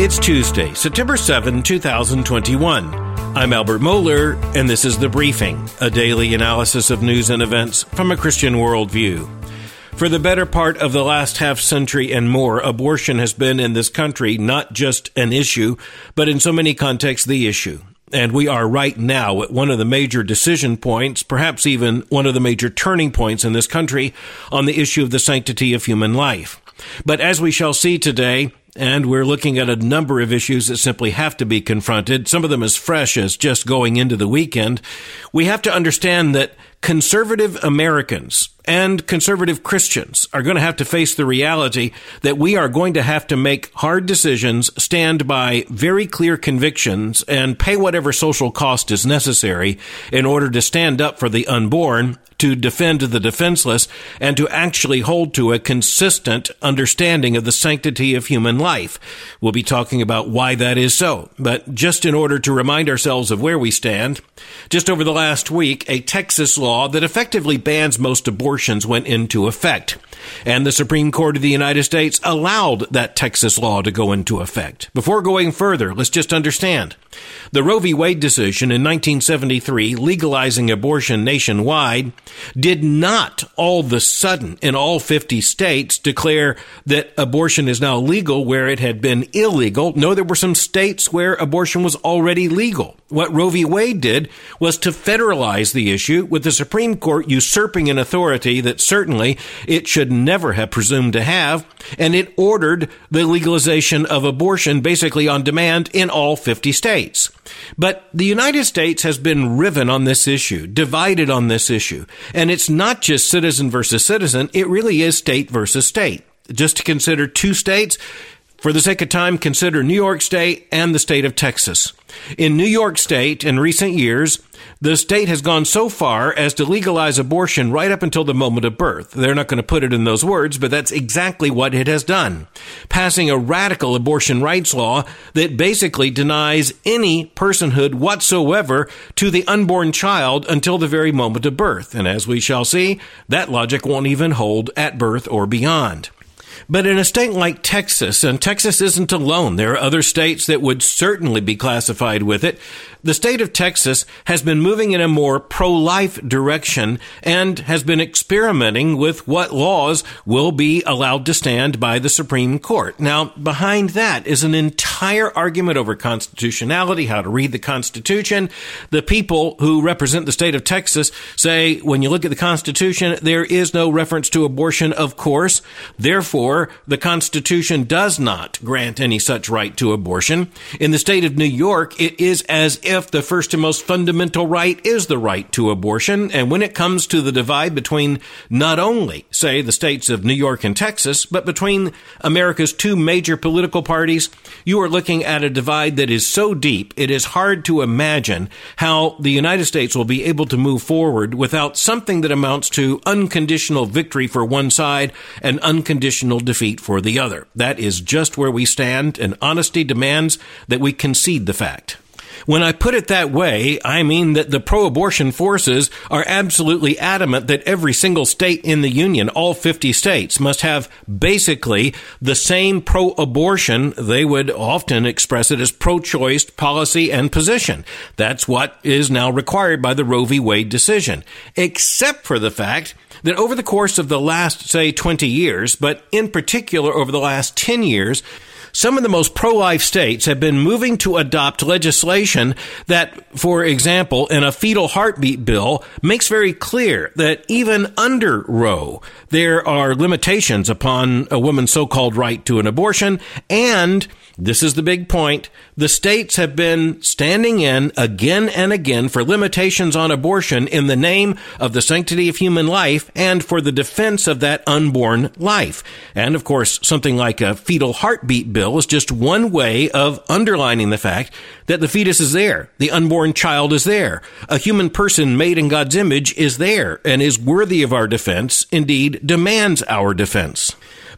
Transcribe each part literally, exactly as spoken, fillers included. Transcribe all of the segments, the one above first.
It's Tuesday, September seventh, twenty twenty-one. I'm Albert Mohler, and this is The Briefing, a daily analysis of news and events from a Christian worldview. For the better part of the last half century and more, abortion has been in this country not just an issue, but in so many contexts the issue. And we are right now at one of the major decision points, perhaps even one of the major turning points in this country on the issue of the sanctity of human life. But as we shall see today, and we're looking at a number of issues that simply have to be confronted, some of them as fresh as just going into the weekend, we have to understand that conservative Americans and conservative Christians are going to have to face the reality that we are going to have to make hard decisions, stand by very clear convictions, and pay whatever social cost is necessary in order to stand up for the unborn, to defend the defenseless, and to actually hold to a consistent understanding of the sanctity of human life. We'll be talking about why that is so. But just in order to remind ourselves of where we stand, just over the last week, a Texas law that effectively bans most abortions went into effect. And the Supreme Court of the United States allowed that Texas law to go into effect. Before going further, let's just understand. The Roe v. Wade decision in nineteen seventy-three, legalizing abortion nationwide, did not all of a sudden in all fifty states declare that abortion is now legal where it had been illegal. No, there were some states where abortion was already legal. What Roe v. Wade did was to federalize the issue, with the Supreme Court usurping an authority that certainly it should never have presumed to have, and it ordered the legalization of abortion basically on demand in all fifty states. But the United States has been riven on this issue, divided on this issue, and it's not just citizen versus citizen, it really is state versus state. Just to consider two states, for the sake of time, consider New York State and the state of Texas. In New York State, in recent years, the state has gone so far as to legalize abortion right up until the moment of birth. They're not going to put it in those words, but that's exactly what it has done. Passing a radical abortion rights law that basically denies any personhood whatsoever to the unborn child until the very moment of birth. And as we shall see, that logic won't even hold at birth or beyond. But in a state like Texas, and Texas isn't alone, there are other states that would certainly be classified with it, the state of Texas has been moving in a more pro-life direction and has been experimenting with what laws will be allowed to stand by the Supreme Court. Now, behind that is an entire argument over constitutionality, how to read the Constitution. The people who represent the state of Texas say, when you look at the Constitution, there is no reference to abortion, of course. Therefore, the Constitution does not grant any such right to abortion. In the state of New York, it is as if the first and most fundamental right is the right to abortion. And when it comes to the divide between not only, say, the states of New York and Texas, but between America's two major political parties, you are looking at a divide that is so deep, it is hard to imagine how the United States will be able to move forward without something that amounts to unconditional victory for one side and unconditional defeat for the other. That is just where we stand, and honesty demands that we concede the fact. When I put it that way, I mean that the pro-abortion forces are absolutely adamant that every single state in the Union, all fifty states, must have basically the same pro-abortion, they would often express it as pro-choice policy and position. That's what is now required by the Roe v. Wade decision, except for the fact that over the course of the last, say, twenty years, but in particular over the last ten years, some of the most pro-life states have been moving to adopt legislation that, for example, in a fetal heartbeat bill, makes very clear that even under Roe, there are limitations upon a woman's so-called right to an abortion, and this is the big point, the states have been standing in again and again for limitations on abortion in the name of the sanctity of human life and for the defense of that unborn life. And, of course, something like a fetal heartbeat bill is just one way of underlining the fact that the fetus is there, the unborn child is there, a human person made in God's image is there and is worthy of our defense, indeed demands our defense.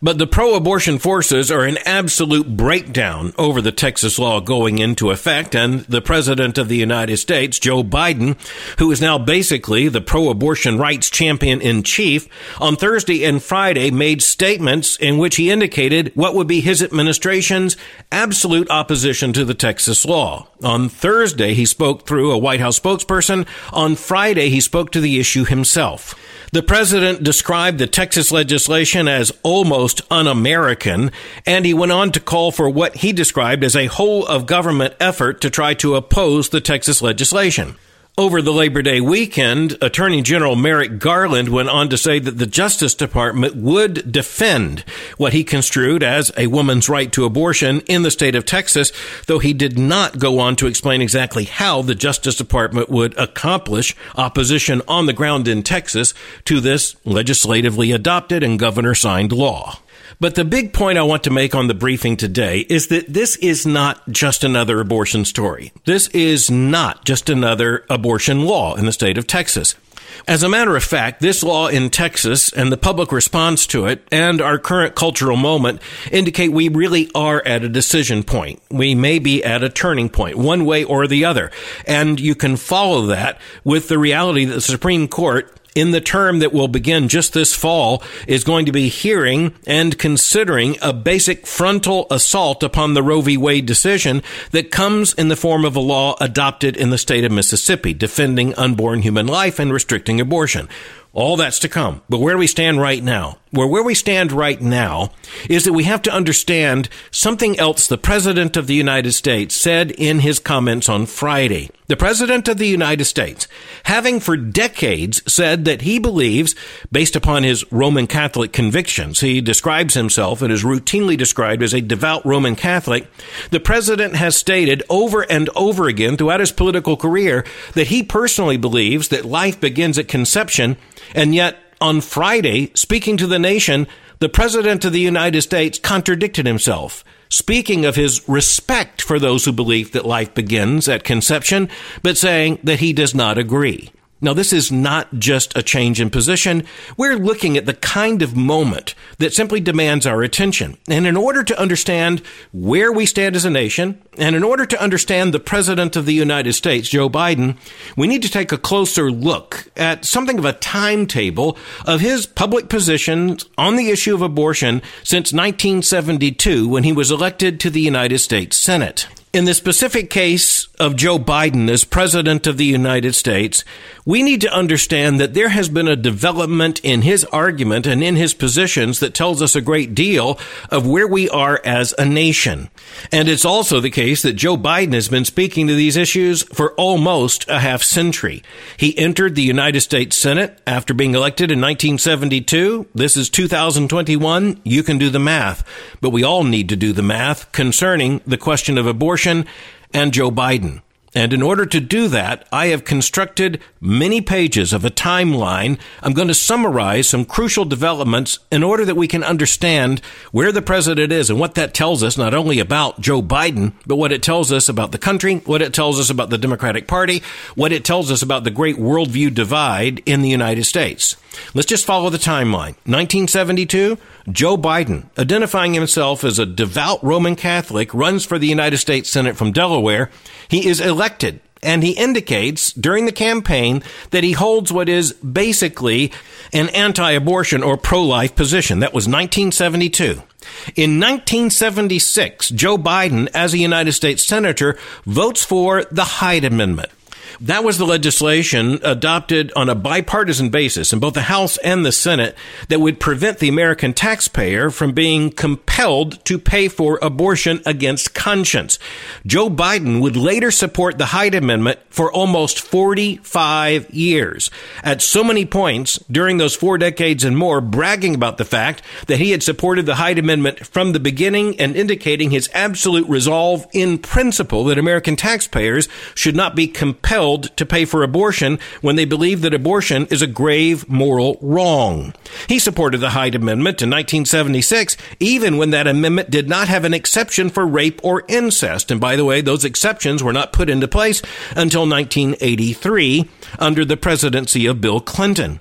But the pro-abortion forces are in absolute breakdown over the Texas law going into effect, and the President of the United States, Joe Biden, who is now basically the pro-abortion rights champion-in-chief, on Thursday and Friday made statements in which he indicated what would be his administration's absolute opposition to the Texas law. On Thursday, he spoke through a White House spokesperson. On Friday, he spoke to the issue himself. The president described the Texas legislation as almost un-American, and he went on to call for what he described as a whole-of-government effort to try to oppose the Texas legislation. Over the Labor Day weekend, Attorney General Merrick Garland went on to say that the Justice Department would defend what he construed as a woman's right to abortion in the state of Texas, though he did not go on to explain exactly how the Justice Department would accomplish opposition on the ground in Texas to this legislatively adopted and governor-signed law. But the big point I want to make on the briefing today is that this is not just another abortion story. This is not just another abortion law in the state of Texas. As a matter of fact, this law in Texas and the public response to it and our current cultural moment indicate we really are at a decision point. We may be at a turning point, one way or the other. And you can follow that with the reality that the Supreme Court, in the term that will begin just this fall, is going to be hearing and considering a basic frontal assault upon the Roe v. Wade decision that comes in the form of a law adopted in the state of Mississippi, defending unborn human life and restricting abortion. All that's to come. But where do we stand right now? Well, where we stand right now is that we have to understand something else the President of the United States said in his comments on Friday. The President of the United States, having for decades said that he believes, based upon his Roman Catholic convictions, he describes himself and is routinely described as a devout Roman Catholic, the President has stated over and over again throughout his political career that he personally believes that life begins at conception. And yet, on Friday, speaking to the nation, the President of the United States contradicted himself, speaking of his respect for those who believe that life begins at conception, but saying that he does not agree. Now, this is not just a change in position. We're looking at the kind of moment that simply demands our attention. And in order to understand where we stand as a nation, and in order to understand the President of the United States, Joe Biden, we need to take a closer look at something of a timetable of his public positions on the issue of abortion since nineteen seventy-two, when he was elected to the United States Senate. In the specific case of Joe Biden as President of the United States, we need to understand that there has been a development in his argument and in his positions that tells us a great deal of where we are as a nation. And it's also the case that Joe Biden has been speaking to these issues for almost a half century. He entered the United States Senate after being elected in nineteen seventy-two. This is two thousand twenty-one. You can do the math, but we all need to do the math concerning the question of abortion and Joe Biden. And in order to do that, I have constructed many pages of a timeline. I'm going to summarize some crucial developments in order that we can understand where the president is and what that tells us, not only about Joe Biden, but what it tells us about the country, what it tells us about the Democratic Party, what it tells us about the great worldview divide in the United States. Let's just follow the timeline. nineteen seventy-two, Joe Biden, identifying himself as a devout Roman Catholic, runs for the United States Senate from Delaware. He is elected, and he indicates during the campaign that he holds what is basically an anti-abortion or pro-life position. That was nineteen seventy-two. In nineteen seventy-six, Joe Biden, as a United States Senator, votes for the Hyde Amendment. That was the legislation adopted on a bipartisan basis in both the House and the Senate that would prevent the American taxpayer from being compelled to pay for abortion against conscience. Joe Biden would later support the Hyde Amendment for almost forty-five years. At so many points during those four decades and more, bragging about the fact that he had supported the Hyde Amendment from the beginning and indicating his absolute resolve in principle that American taxpayers should not be compelled to pay for abortion when they believe that abortion is a grave moral wrong. He supported the Hyde Amendment in nineteen seventy-six, even when that amendment did not have an exception for rape or incest. And by the way, those exceptions were not put into place until nineteen eighty-three under the presidency of Bill Clinton.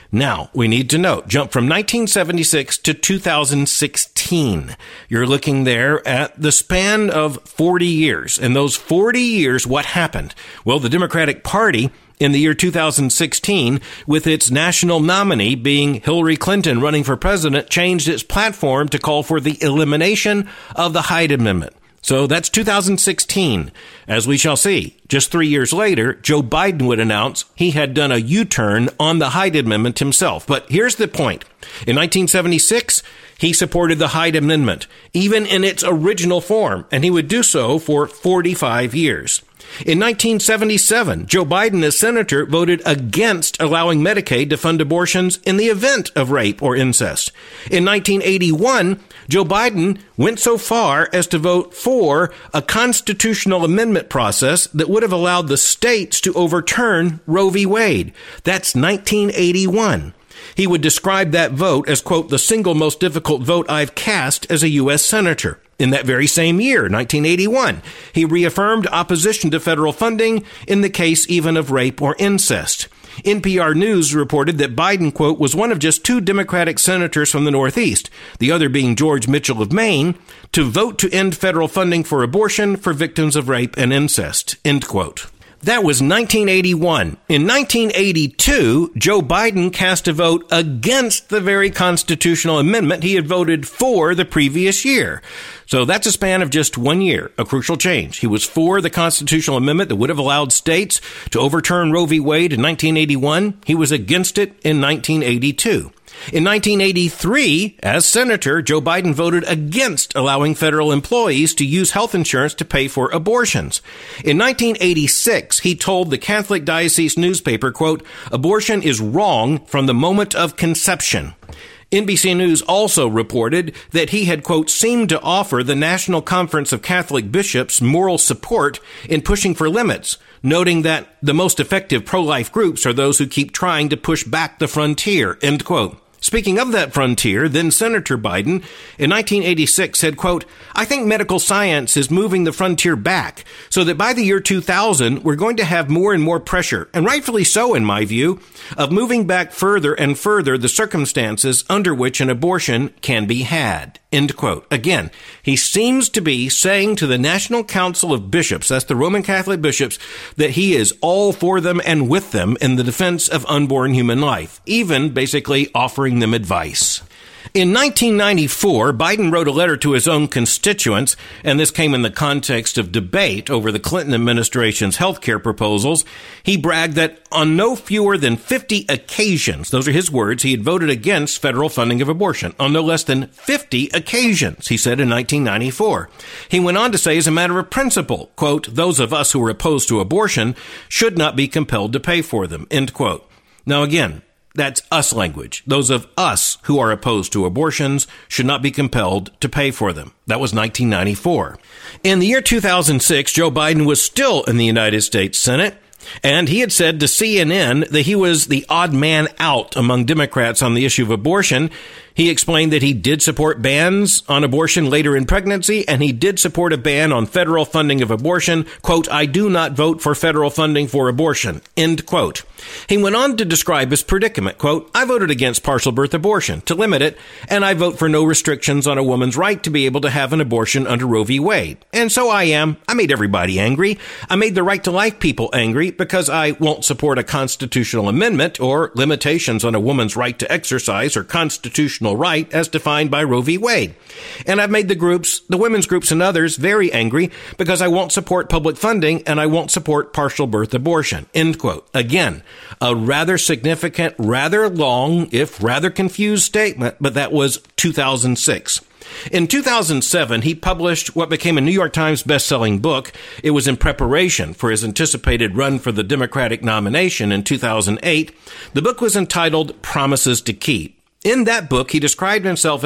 Now, we need to note, jump from nineteen seventy-six to two thousand sixteen. You're looking there at the span of forty years. In those forty years, what happened? Well, the Democratic Party in the year two thousand sixteen, with its national nominee being Hillary Clinton running for president, changed its platform to call for the elimination of the Hyde Amendment. So that's two thousand sixteen. As we shall see, just three years later, Joe Biden would announce he had done a U-turn on the Hyde Amendment himself. But here's the point. In nineteen seventy-six, he supported the Hyde Amendment, even in its original form, and he would do so for forty-five years. In nineteen seventy-seven, Joe Biden, as senator, voted against allowing Medicaid to fund abortions in the event of rape or incest. In nineteen eighty-one, Joe Biden went so far as to vote for a constitutional amendment process that would have allowed the states to overturn Roe v. Wade. That's nineteen eighty-one. He would describe that vote as, quote, the single most difficult vote I've cast as a U S senator. In that very same year, nineteen eighty-one, he reaffirmed opposition to federal funding in the case even of rape or incest. N P R News reported that Biden, quote, was one of just two Democratic senators from the Northeast, the other being George Mitchell of Maine, to vote to end federal funding for abortion for victims of rape and incest, end quote. That was nineteen eighty-one. In nineteen eighty-two, Joe Biden cast a vote against the very constitutional amendment he had voted for the previous year. So that's a span of just one year, a crucial change. He was for the constitutional amendment that would have allowed states to overturn Roe v. Wade in nineteen eighty-one. He was against it in nineteen eighty-two. In nineteen eighty-three, as senator, Joe Biden voted against allowing federal employees to use health insurance to pay for abortions. In nineteen eighty-six, he told the Catholic Diocese newspaper, quote, abortion is wrong from the moment of conception. N B C News also reported that he had, quote, seemed to offer the National Conference of Catholic Bishops moral support in pushing for limits, noting that the most effective pro-life groups are those who keep trying to push back the frontier, end quote. Speaking of that frontier, then Senator Biden in nineteen eighty-six said, quote, I think medical science is moving the frontier back so that by the year two thousand, we're going to have more and more pressure, and rightfully so in my view, of moving back further and further the circumstances under which an abortion can be had, end quote. Again, he seems to be saying to the National Council of Bishops, that's the Roman Catholic bishops, that he is all for them and with them in the defense of unborn human life, even basically offering them advice. In nineteen ninety-four, Biden wrote a letter to his own constituents, and this came in the context of debate over the Clinton administration's health care proposals. He bragged that on no fewer than fifty occasions, those are his words, he had voted against federal funding of abortion. On no less than fifty occasions, he said in nineteen ninety-four. He went on to say, as a matter of principle, quote, those of us who are opposed to abortion should not be compelled to pay for them, end quote. Now again, that's us language. Those of us who are opposed to abortions should not be compelled to pay for them. That was nineteen ninety-four. In the year two thousand six, Joe Biden was still in the United States Senate, and he had said to C N N that he was the odd man out among Democrats on the issue of abortion. He explained that he did support bans on abortion later in pregnancy, and he did support a ban on federal funding of abortion. Quote, I do not vote for federal funding for abortion, end quote. He went on to describe his predicament. Quote, I voted against partial birth abortion to limit it, and I vote for no restrictions on a woman's right to be able to have an abortion under Roe v. Wade. And so I am. I made everybody angry. I made the right to life people angry because I won't support a constitutional amendment or limitations on a woman's right to exercise her constitutional right as defined by Roe v. Wade. And I've made the groups, the women's groups and others, very angry because I won't support public funding and I won't support partial birth abortion, end quote. Again, a rather significant, rather long, if rather confused statement, but that was two thousand six. In two thousand seven, he published what became a New York Times best-selling book. It was in preparation for his anticipated run for the Democratic nomination in two thousand eight. The book was entitled Promises to Keep. In that book, he described himself as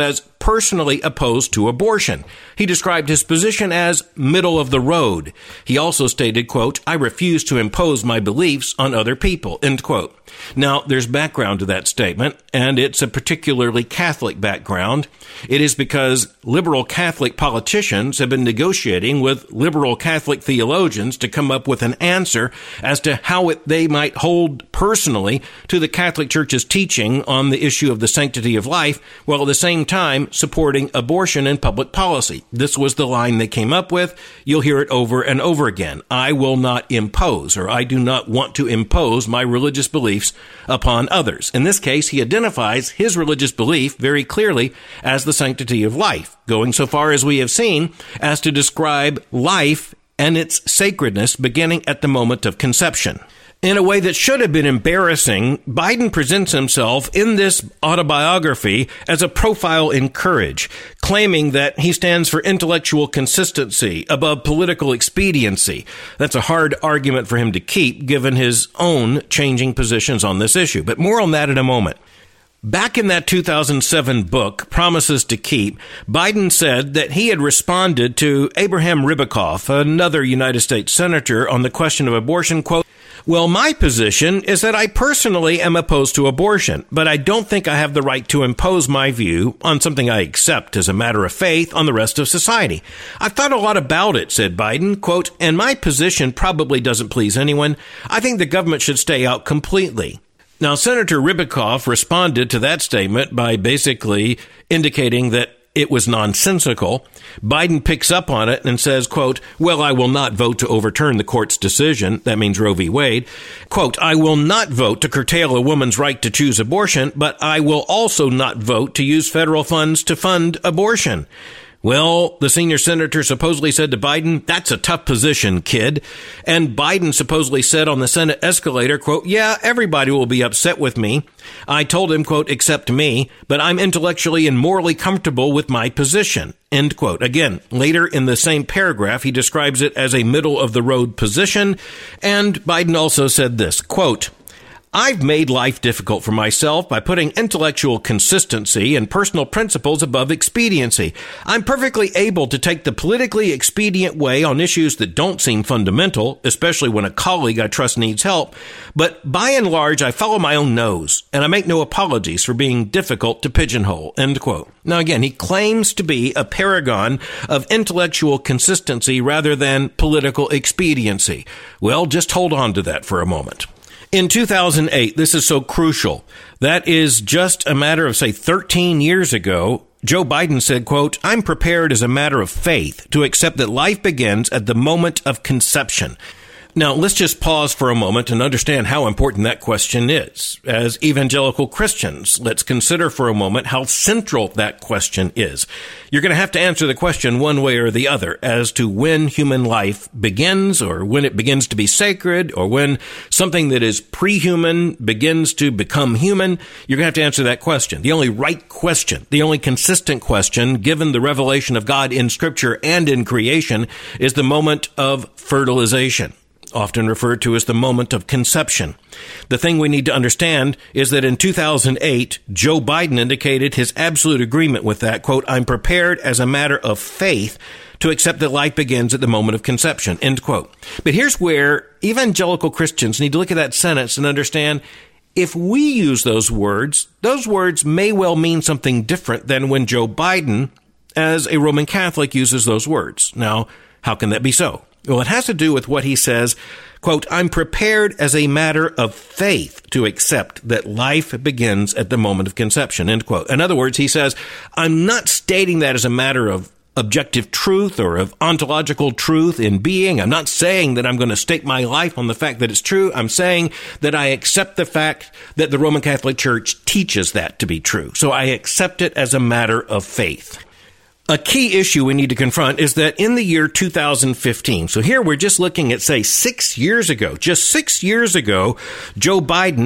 personally opposed to abortion. He described his position as middle of the road. He also stated, quote, I refuse to impose my beliefs on other people, end quote. Now, there's background to that statement, and it's a particularly Catholic background. It is because liberal Catholic politicians have been negotiating with liberal Catholic theologians to come up with an answer as to how it, they might hold personally to the Catholic Church's teaching on the issue of the sanctity of life, while at the same time supporting abortion in public policy. This was the line they came up with. You'll hear it over and over again. I will not impose, or I do not want to impose my religious beliefs upon others. In this case, he identifies his religious belief very clearly as the sanctity of life, going so far as we have seen as to describe life and its sacredness beginning at the moment of conception. In a way that should have been embarrassing, Biden presents himself in this autobiography as a profile in courage, claiming that he stands for intellectual consistency above political expediency. That's a hard argument for him to keep, given his own changing positions on this issue. But more on that in a moment. Back in that two thousand seven book, Promises to Keep, Biden said that he had responded to Abraham Ribicoff, another United States senator, on the question of abortion, quote, well, my position is that I personally am opposed to abortion, but I don't think I have the right to impose my view on something I accept as a matter of faith on the rest of society. I've thought a lot about it, said Biden, quote, and my position probably doesn't please anyone. I think the government should stay out completely. Now, Senator Ribicoff responded to that statement by basically indicating that it was nonsensical. Biden picks up on it and says, quote, well, I will not vote to overturn the court's decision. That means Roe v. Wade. Quote, I will not vote to curtail a woman's right to choose abortion, but I will also not vote to use federal funds to fund abortion. Well, the senior senator supposedly said to Biden, that's a tough position, kid. And Biden supposedly said on the Senate escalator, quote, yeah, everybody will be upset with me. I told him, quote, except me, but I'm intellectually and morally comfortable with my position, end quote. Again, later in the same paragraph, he describes it as a middle of the road position. And Biden also said this, quote, I've made life difficult for myself by putting intellectual consistency and personal principles above expediency. I'm perfectly able to take the politically expedient way on issues that don't seem fundamental, especially when a colleague I trust needs help. But by and large, I follow my own nose, and I make no apologies for being difficult to pigeonhole, end quote. Now, again, he claims to be a paragon of intellectual consistency rather than political expediency. Well, just hold on to that for a moment. In two thousand eight, this is so crucial. That is just a matter of, say, thirteen years ago. Joe Biden said, quote, I'm prepared as a matter of faith to accept that life begins at the moment of conception. Now, let's just pause for a moment and understand how important that question is. As evangelical Christians, let's consider for a moment how central that question is. You're going to have to answer the question one way or the other as to when human life begins, or when it begins to be sacred, or when something that is pre-human begins to become human. You're going to have to answer that question. The only right question, the only consistent question, given the revelation of God in Scripture and in creation, is the moment of fertilization, often referred to as the moment of conception. The thing we need to understand is that in two thousand eight, Joe Biden indicated his absolute agreement with that, quote, I'm prepared as a matter of faith to accept that life begins at the moment of conception, end quote. But here's where evangelical Christians need to look at that sentence and understand, if we use those words, those words may well mean something different than when Joe Biden, as a Roman Catholic, uses those words. Now, how can that be so? Well, it has to do with what he says, quote, I'm prepared as a matter of faith to accept that life begins at the moment of conception, end quote. In other words, he says, I'm not stating that as a matter of objective truth or of ontological truth in being. I'm not saying that I'm going to stake my life on the fact that it's true. I'm saying that I accept the fact that the Roman Catholic Church teaches that to be true. So I accept it as a matter of faith. A key issue we need to confront is that in the year two thousand fifteen, so here we're just looking at, say, six years ago, just six years ago, Joe Biden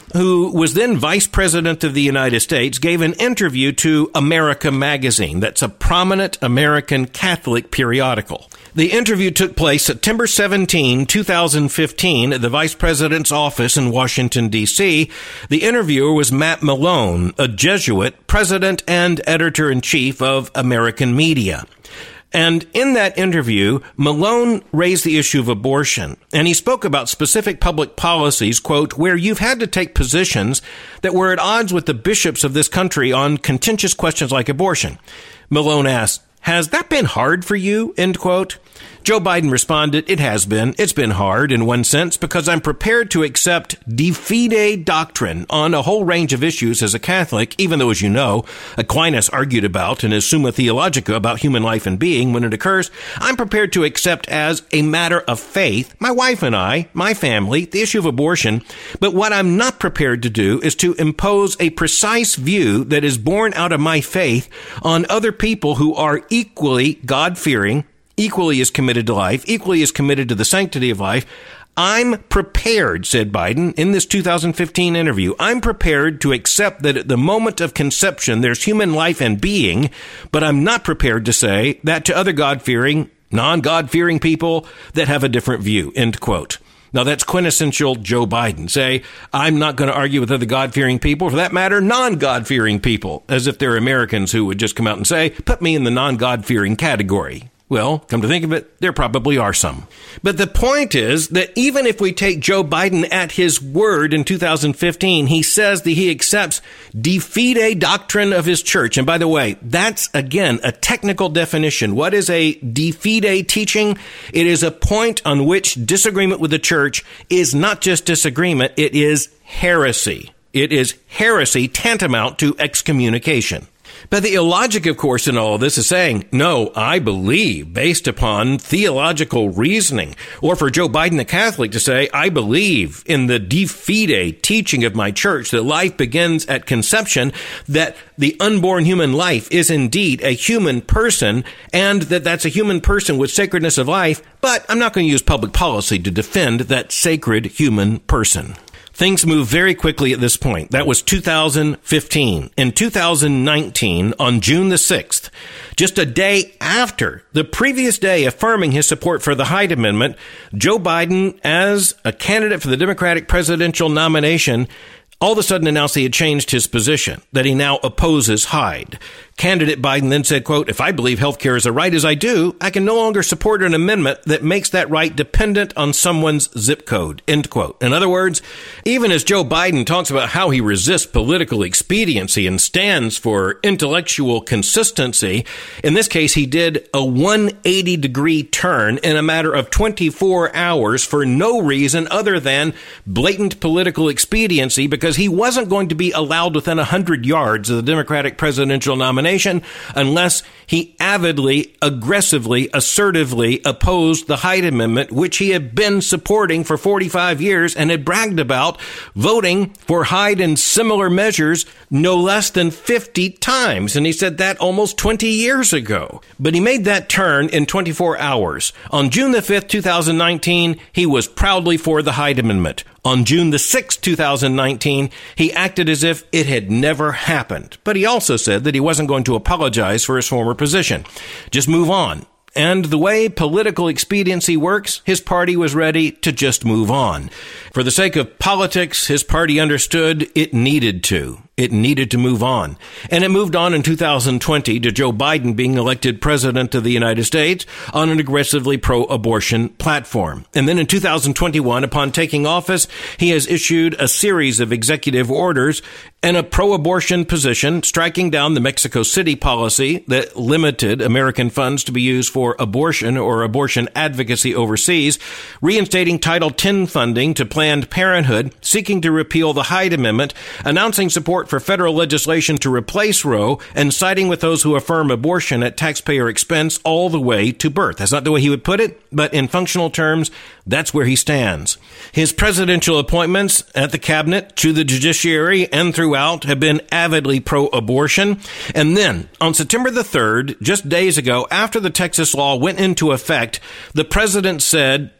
who was then Vice President of the United States, gave an interview to America Magazine. That's a prominent American Catholic periodical. The interview took place September seventeenth, two thousand fifteen, at the Vice President's office in Washington, D C The interviewer was Matt Malone, a Jesuit, President and Editor-in-Chief of American Media. And in that interview, Malone raised the issue of abortion, and he spoke about specific public policies, quote, where you've had to take positions that were at odds with the bishops of this country on contentious questions like abortion. Malone asked, "Has that been hard for you?" End quote. Joe Biden responded, "It has been. It's been hard in one sense because I'm prepared to accept de fide doctrine on a whole range of issues as a Catholic, even though, as you know, Aquinas argued about in his Summa Theologica about human life and being when it occurs. I'm prepared to accept as a matter of faith, my wife and I, my family, the issue of abortion. But what I'm not prepared to do is to impose a precise view that is born out of my faith on other people who are equally God-fearing, equally as committed to life, equally as committed to the sanctity of life. I'm prepared," said Biden in this two thousand fifteen interview, "I'm prepared to accept that at the moment of conception there's human life and being, but I'm not prepared to say that to other God-fearing, non-God-fearing people that have a different view," end quote. Now, that's quintessential Joe Biden. Say, I'm not going to argue with other God-fearing people, for that matter, non-God-fearing people, as if they're Americans who would just come out and say, put me in the non-God-fearing category. Well, come to think of it, there probably are some. But the point is that even if we take Joe Biden at his word in two thousand fifteen, he says that he accepts de fide doctrine of his church. And by the way, that's, again, a technical definition. What is a de fide teaching? It is a point on which disagreement with the church is not just disagreement, it is heresy. It is heresy tantamount to excommunication. But the illogic, of course, in all of this is saying, no, I believe based upon theological reasoning. Or for Joe Biden, a Catholic, to say, I believe in the de fide teaching of my church that life begins at conception, that the unborn human life is indeed a human person, and that that's a human person with sacredness of life. But I'm not going to use public policy to defend that sacred human person. Things move very quickly at this point. That was two thousand fifteen. In two thousand nineteen, on June the sixth, just a day after the previous day affirming his support for the Hyde Amendment, Joe Biden, as a candidate for the Democratic presidential nomination, all of a sudden announced he had changed his position, that he now opposes Hyde. Candidate Biden then said, quote, if I believe health care is a right as I do, I can no longer support an amendment that makes that right dependent on someone's zip code, end quote. In other words, even as Joe Biden talks about how he resists political expediency and stands for intellectual consistency, in this case, he did a one hundred eighty degree turn in a matter of twenty-four hours for no reason other than blatant political expediency, because he wasn't going to be allowed within one hundred yards of the Democratic presidential nomination unless he avidly, aggressively, assertively opposed the Hyde Amendment, which he had been supporting for forty-five years and had bragged about voting for Hyde and similar measures no less than fifty times. And he said that almost twenty years ago. But he made that turn in twenty-four hours. On June the fifth, two thousand nineteen, he was proudly for the Hyde Amendment. On June the sixth, two thousand nineteen, he acted as if it had never happened. But he also said that he wasn't going to apologize for his former position. Just move on. And the way political expediency works, his party was ready to just move on. For the sake of politics, his party understood it needed to. It needed to move on. And it moved on in two thousand twenty to Joe Biden being elected president of the United States on an aggressively pro-abortion platform. And then in two thousand twenty-one, upon taking office, he has issued a series of executive orders and a pro-abortion position, striking down the Mexico City policy that limited American funds to be used for abortion or abortion advocacy overseas, reinstating Title ten funding to Planned Parenthood, seeking to repeal the Hyde Amendment, announcing support for federal legislation to replace Roe, and siding with those who affirm abortion at taxpayer expense all the way to birth. That's not the way he would put it, but in functional terms, that's where he stands. His presidential appointments at the cabinet, to the judiciary, and throughout have been avidly pro-abortion. And then, on September the third, just days ago, after the Texas law went into effect, the president said,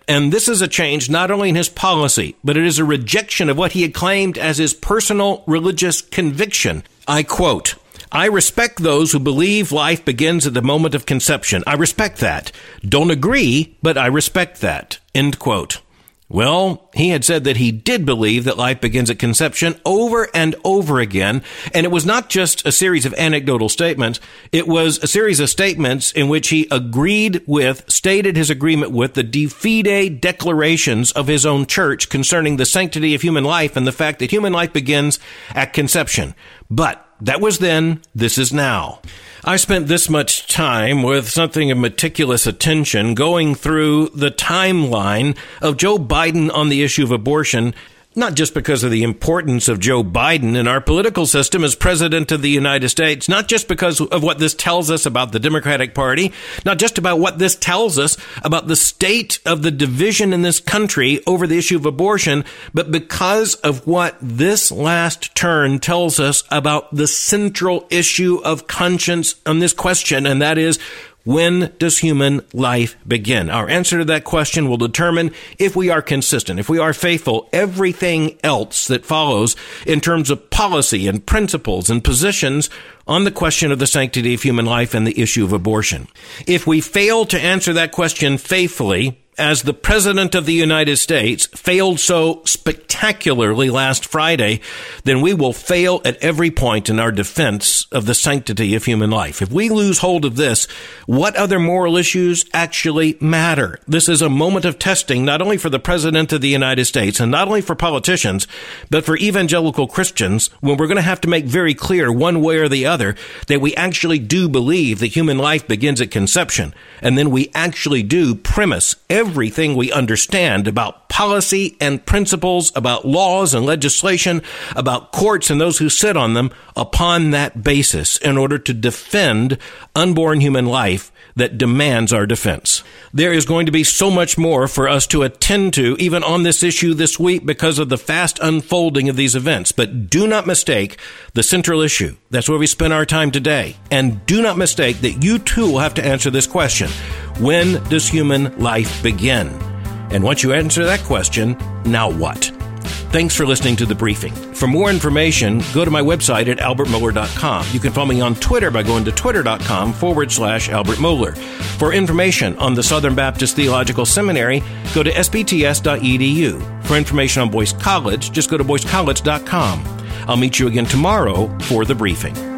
And this is a change not only in his policy, but it is a rejection of what he had claimed as his personal religious conviction. I quote, "I respect those who believe life begins at the moment of conception. I respect that. Don't agree, but I respect that." End quote. Well, he had said that he did believe that life begins at conception over and over again, and it was not just a series of anecdotal statements. It was a series of statements in which he agreed with, stated his agreement with, the de fide declarations of his own church concerning the sanctity of human life and the fact that human life begins at conception. But that was then, this is now. I spent this much time with something of meticulous attention going through the timeline of Joe Biden on the issue of abortion, not just because of the importance of Joe Biden in our political system as president of the United States, not just because of what this tells us about the Democratic Party, not just about what this tells us about the state of the division in this country over the issue of abortion, but because of what this last turn tells us about the central issue of conscience on this question, and that is, when does human life begin? Our answer to that question will determine if we are consistent, if we are faithful, everything else that follows in terms of policy and principles and positions on the question of the sanctity of human life and the issue of abortion. If we fail to answer that question faithfully, as the President of the United States failed so spectacularly last Friday, then we will fail at every point in our defense of the sanctity of human life. If we lose hold of this, what other moral issues actually matter? This is a moment of testing, not only for the President of the United States and not only for politicians, but for evangelical Christians, when we're going to have to make very clear one way or the other that we actually do believe that human life begins at conception, and then we actually do premise every everything we understand about policy and principles, about laws and legislation, about courts and those who sit on them upon that basis in order to defend unborn human life that demands our defense. There is going to be so much more for us to attend to even on this issue this week because of the fast unfolding of these events. But do not mistake the central issue. That's where we spend our time today. And do not mistake that you too will have to answer this question. When does human life begin? And once you answer that question, now what? Thanks for listening to The Briefing. For more information, go to my website at albert mohler dot com. You can follow me on Twitter by going to twitter.com forward slash Albert Mohler. For information on the Southern Baptist Theological Seminary, go to s b t s dot e d u. For information on Boyce College, just go to boyce college dot com. I'll meet you again tomorrow for The Briefing.